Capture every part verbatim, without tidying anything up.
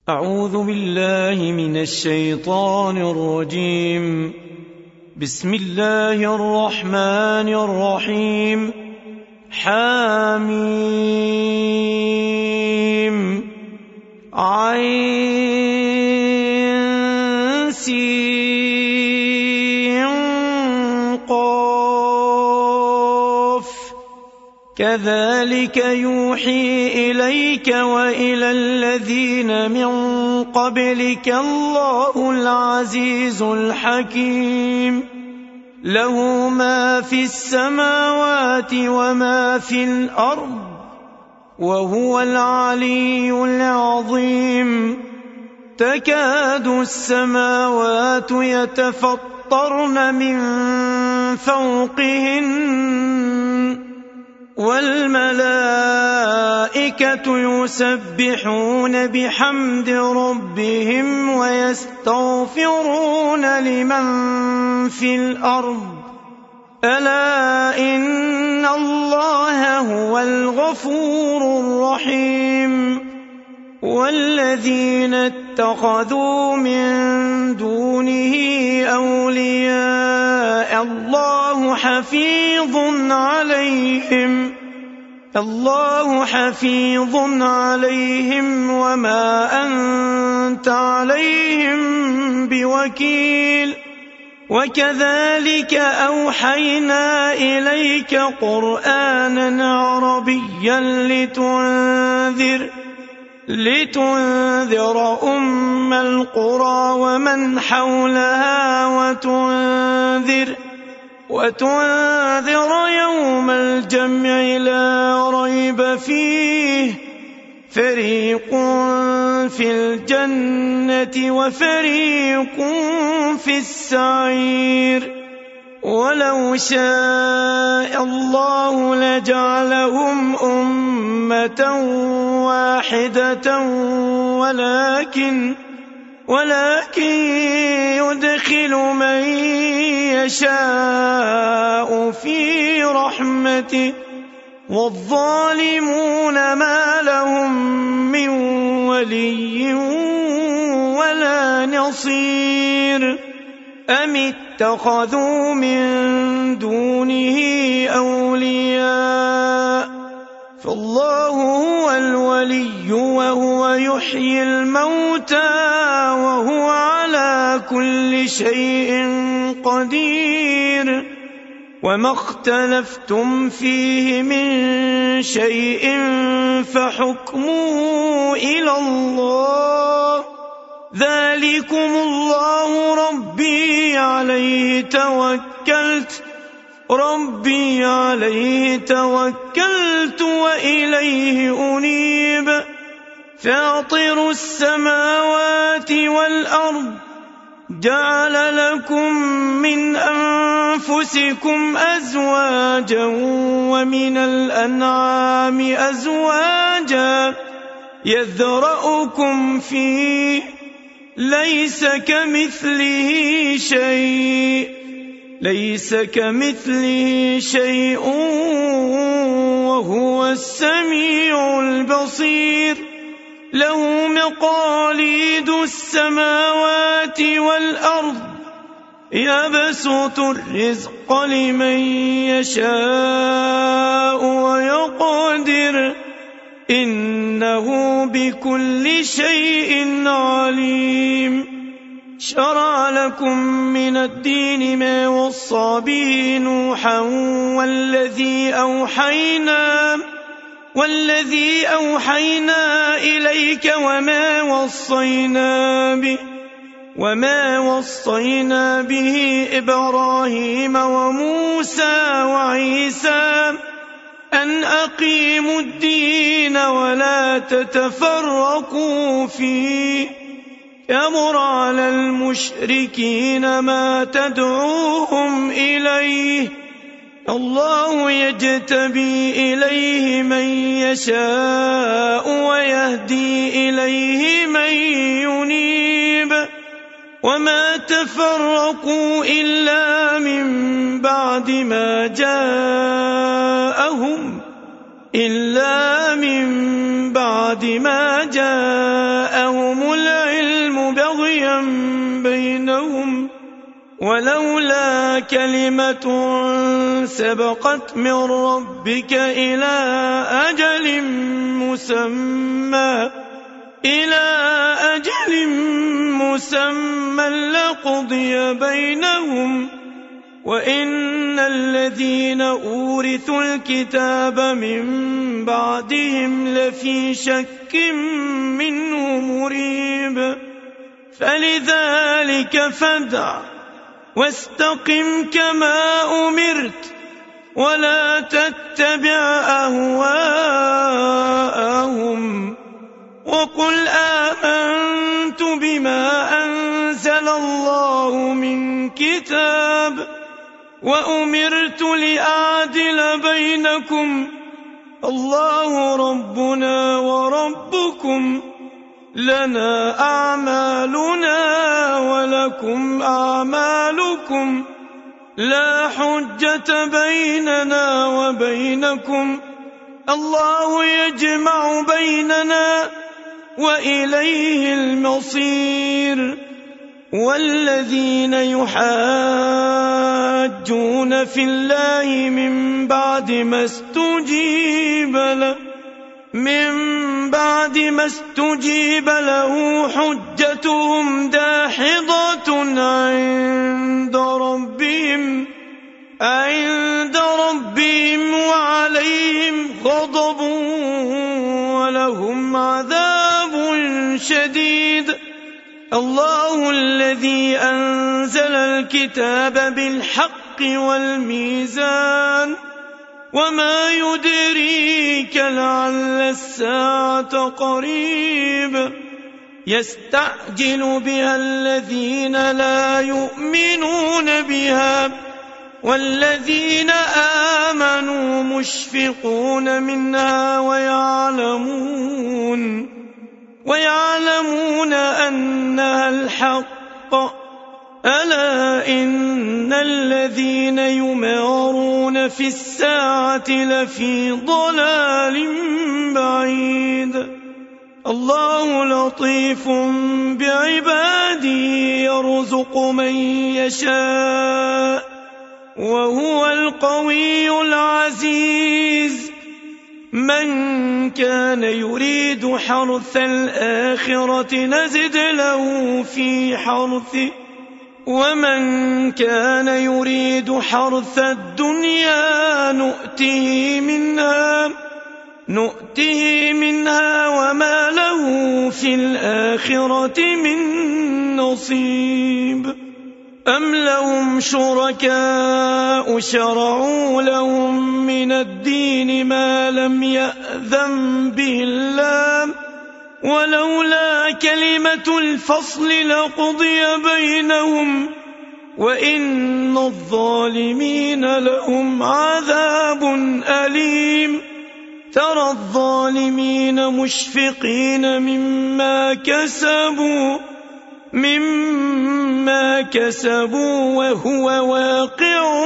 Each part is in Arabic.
أعوذ بالله من الشيطان الرجيم. بسم الله الرحمن الرحيم. حاميم عين سين قاف كذلك يوحي إليك وإلى الذين من قبلك الله العزيز الحكيم له ما في السماوات وما في الأرض وهو العلي العظيم. تكاد السماوات يتفطرن من فوقهن والملائكة يسبحون بحمد ربهم ويستغفرون لمن في الأرض ألا إن الله هو الغفور الرحيم. والذين اتخذوا من دونه أولياء الله حفيظ عليهم الله حفيظ عليهم وما أنت عليهم بوكيل. وكذلك أوحينا إليك قرآنا عربيا لتنذر لتنذر أم القرى ومن حولها وتنذر وتنذر يوم الجمع لا ريب فيه فريق في الجنة وفريق في السعير. ولو شاء الله لجعلهم أمة واحدة ولكن ولكن يدخل من يشاء في رحمته والظالمون ما لهم من ولي ولا نصير. أم اتخذوا من دونه أولياء فالله هو الولي وهو يحيي الموتى وهو على كل شيء قدير. وما اختلفتم فيه من شيء فحكمه إلى الله ذلكم الله ربي عليه توكلت ربي عليه توكلت وإليه أنيب. فاطر السماوات والأرض جعل لكم من أنفسكم أزواجا ومن الأنعام أزواجا يذرأكم فيه ليس كمثله شيء ليس كمثله شيء وهو السميع البصير. له مقاليد السماوات والأرض يبسط الرزق لمن يشاء ويقدر إنه بكل شيء عليم. شرع لكم من الدين ما وصى به نوحا والذي أوحينا والذي أوحينا إليك وما وصينا به وما وصينا به إبراهيم وموسى وعيسى أن أقيموا الدين ولا تتفرقوا فيه كبر على المشركين ما تدعوهم إليه الله يجتبي إليه من يشاء ويهدي إليه من ينيب. وما تفرقوا إلا من بعد ما جاءهم إلا من بعد ما جاءهم ولولا كلمة سبقت من ربك إلى أجل مسمى إلى أجل مسمى لقضي بينهم وإن الذين أورثوا الكتاب من بعدهم لفي شك منه مريب فلذلك فادع واستقم كما أمرت ولا تتبع أهواءهم وقل آمنت بما أنزل الله من كتاب وأمرت لأعدل بينكم الله ربنا وربكم لنا أعمالنا ولكم أعمالكم لا حجة بيننا وبينكم الله يجمع بيننا وإليه المصير والذين يحاجون في الله من بعد ما استجيب له من بعد ما استجيب له حجتهم داحضة عند ربهم عند ربهم وعليهم غضب ولهم عذاب شديد الله الذي أنزل الكتاب بالحق والميزان وما يدريك لعل الساعة قريب يستعجل بها الذين لا يؤمنون بها والذين آمنوا مشفقون منها ويعلمون ويعلمون أنها الحق ألا إن الذين يمارون في الساعة لفي ضلال بعيد الله لطيف بعباده يرزق من يشاء وهو القوي العزيز من كان يريد حرث الآخرة نزد له في حرثه ومن كان يريد حرث الدنيا نؤته منها نؤته منها وما له في الآخرة من نصيب أم لهم شركاء شرعوا لهم من الدين ما لم يأذن به الله ولولا كلمة الفصل لقضي بينهم وإن الظالمين لهم عذاب أليم ترى الظالمين مشفقين مما كسبوا مما كسبوا وهو واقع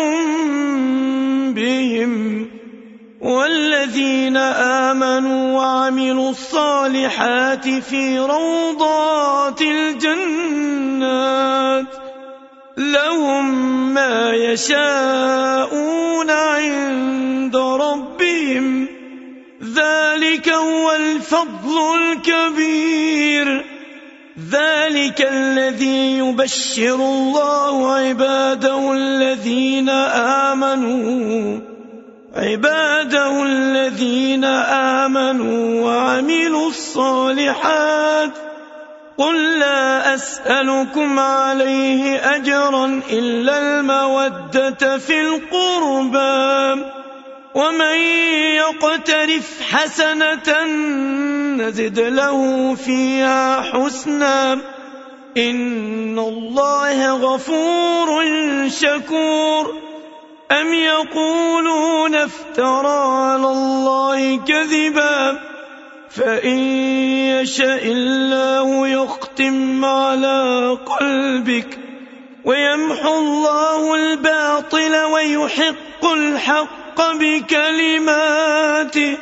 بهم والذين آمنوا وعملوا الصالحات في روضات الجنات لهم ما يشاءون عند ربهم ذلك هو الفضل الكبير ذلك الذي يبشر الله عباده الذين آمنوا عباده الذين آمنوا وعملوا الصالحات قل لا أسألكم عليه أجرا إلا المودة في القربى ومن يقترف حسنة نزد له فيها حسنا إن الله غفور شكور أم يقولون افترى على الله كذبا فإن يشاء الله يختم على قلبك ويمحو الله الباطل ويحق الحق بكلماته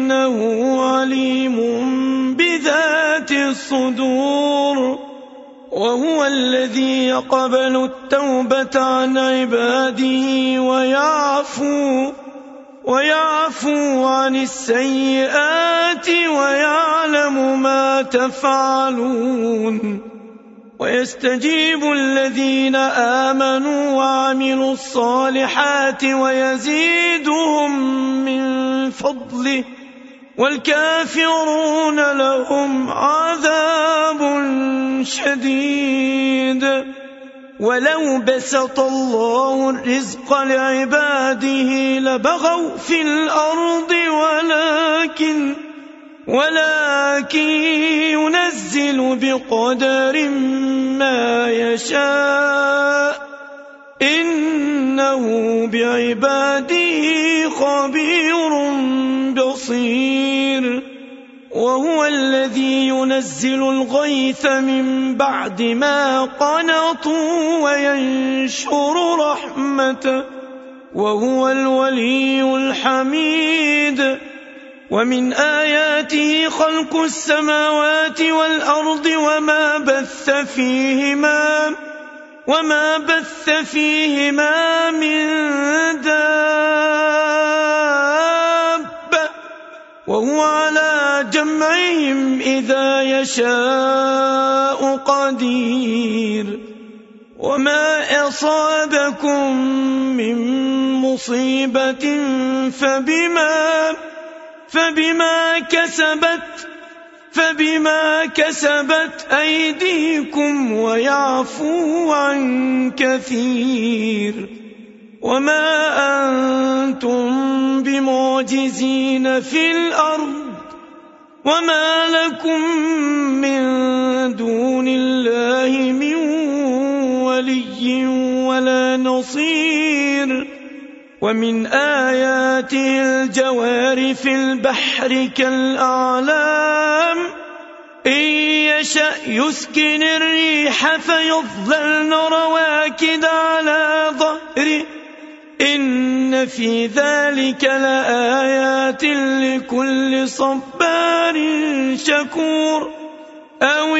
إنه عليم بذات الصدور وهو الذي يقبل التوبة عن عباده ويعفو ويعفو عن السيئات ويعلم ما تفعلون ويستجيب الذين آمنوا وعملوا الصالحات ويزيدهم من فضله والكافرون لهم عذاب شديد. ولو بسط الله الرزق لعباده لبغوا في الأرض ولكن ولكن ينزل بقدر ما يشاء إنه بعباده خبير بصير. وهو الذي ينزل الغيث من بعد ما قنطوا وينشر رحمته وهو الولي الحميد. ومن آياته خلق السماوات والأرض وما بث فيهما وما بث فيهما من دابة وهو على جمعهم إذا يشاء قدير. وما أصابكم من مصيبة فبما فبما كسبت فبما كسبت أيديكم ويعفو عن كثير. وما أنتم بمعجزين في الأرض وما لكم من دون الله من ولي ولا نصير. ومن آياته الجوار في البحر كالأعلام إن يشأ يسكن الريح فيظللن رواكد على ظهره إن في ذلك لآيات لكل صبار شكور. أو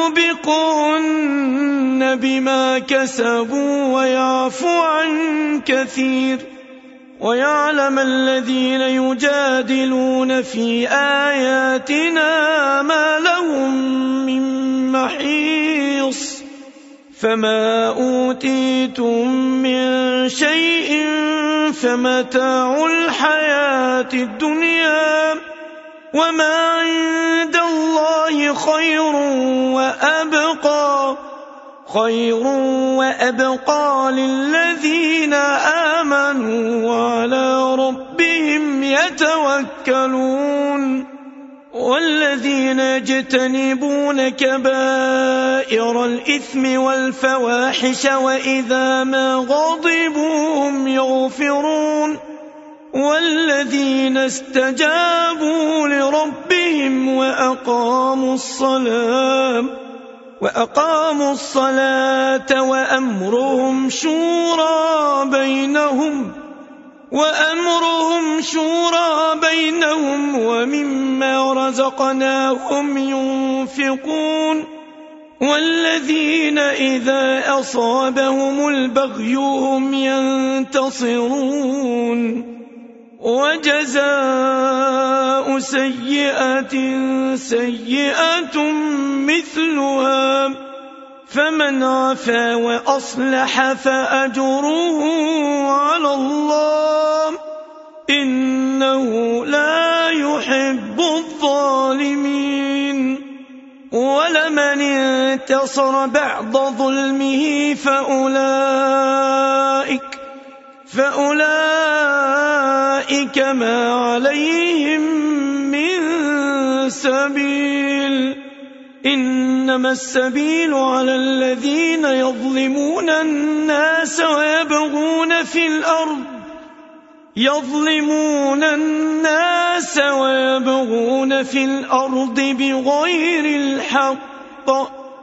يوبقهن بما كسبوا ويعفو عن كثير. ويعلم الذين يجادلون في آياتنا ما لهم من محيص. فما أوتيتم من شيء فمتاع الحياة الدنيا وما عند الله خير وأبقى خير وأبقى للذين آمنوا وعلى ربهم يتوكلون. والذين يجتنبون كبائر الإثم والفواحش وإذا ما غضبوا هم يغفرون. والذين استجابوا لربهم وأقاموا الصلاة وأقاموا الصلاة وأمرهم شورى بينهم وأمرهم شورى بينهم ومما رزقناهم ينفقون. والذين إذا أصابهم البغي هم ينتصرون. وجزاء سيئة سيئة مثلها فمن عفا وأصلح فأجره على الله إنه لا يحب الظالمين. ولمن انتصر بعد ظلمه فأولئك فأولئك ما عليهم من سبيل إنما السبيل على الذين يظلمون الناس ويبغون في الأرض يظلمون الناس ويبغون في الأرض بغير الحق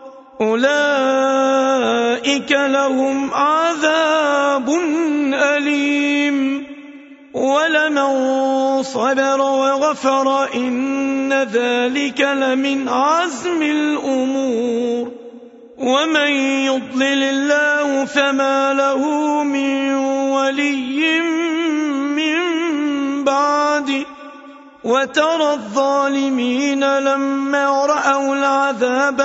أولئك لهم عذاب أليم. ولمن صبر وغفر إن ذلك لمن عزم الأمور. ومن يضلل الله فما له من ولي من بعده وترى الظالمين لما رأوا العذاب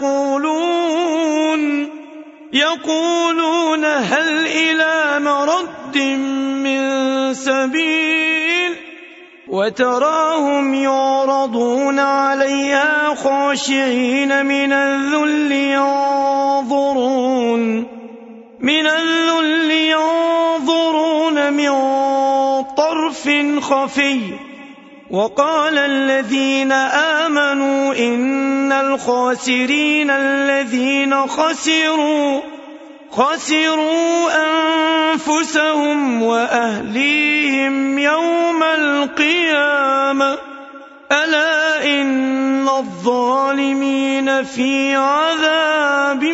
يقولون يقولون هل إلى مرد من سبيل وتراهم يعرضون عليها خاشعين من الذل ينظرون من الذل ينظرون من طرف خفي وقال الذين آمنوا إن الخاسرين الذين خسروا خسروا أنفسهم وأهليهم يوم القيامة ألا إن الظالمين في عذاب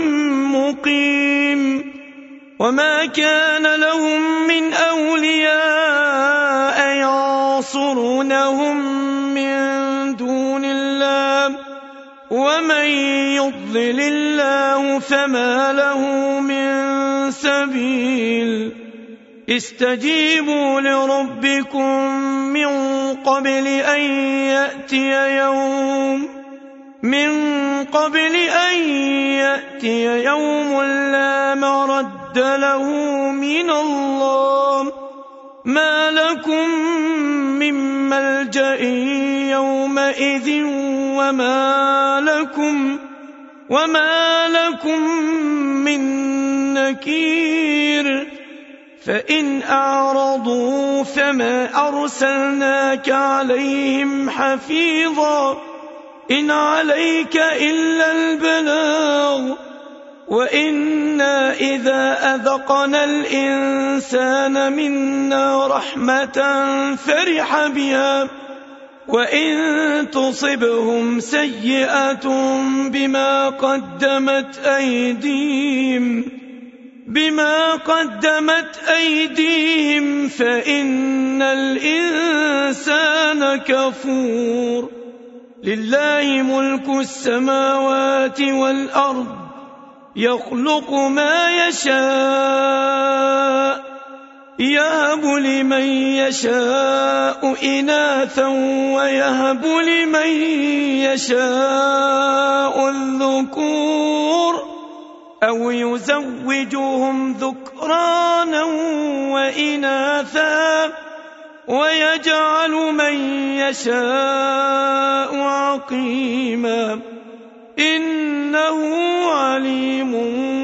مقيم وما كان لهم من أولياء ينصرونهم من دون الله ومن يضلل الله فما له من سبيل استجيبوا لربكم من قبل أن يأتي يوم من قبل أن يأتي يوم لا مرد له من الله ما لكم من ملجأ يومئذ وما لكم وما لكم من نكير فإن أعرضوا فما أرسلناك عليهم حفيظا إن عليك إلا البلاغ وإنا إذا أذقنا الإنسان منا رحمة فرح بها وإن تصبهم سيئة بما قدمت أيديهم بما قدمت أيديهم فإن الإنسان كفور لله ملك السماوات والأرض يخلق ما يشاء يهب لمن يشاء إناثا ويهب لمن يشاء الذكور أو يزوجهم ذكرانا وإناثا ويجعل من يشاء عقيما إنه عليم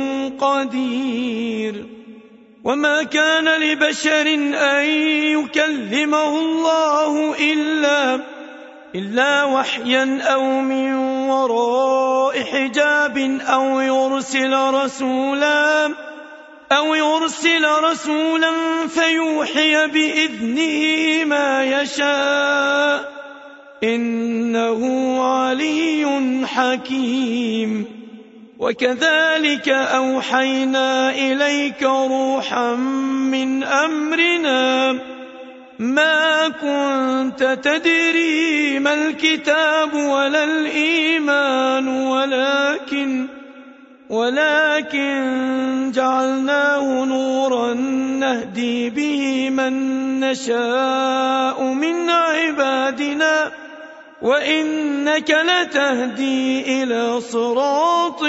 قدير وما كان لبشر أن يكلمه الله إلا إلا وحيا أو من وراء حجاب أو يرسل رسولا أو يرسل رسولا فيوحي بإذنه ما يشاء إنه علي حكيم وكذلك أوحينا إليك روحا من أمرنا ما كنت تدري ما الكتاب ولا الإيمان ولكن ولكن جعلناه نورا نهدي به من نشاء من عبادنا وإنك لتهدي إلى صراط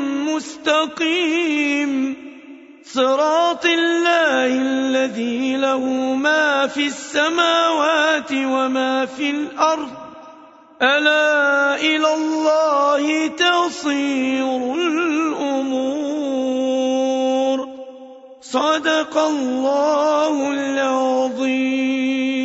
مستقيم صراط الله الذي له ما في السماوات وما في الأرض ألا إلى الله تصير الأمور صدق الله العظيم.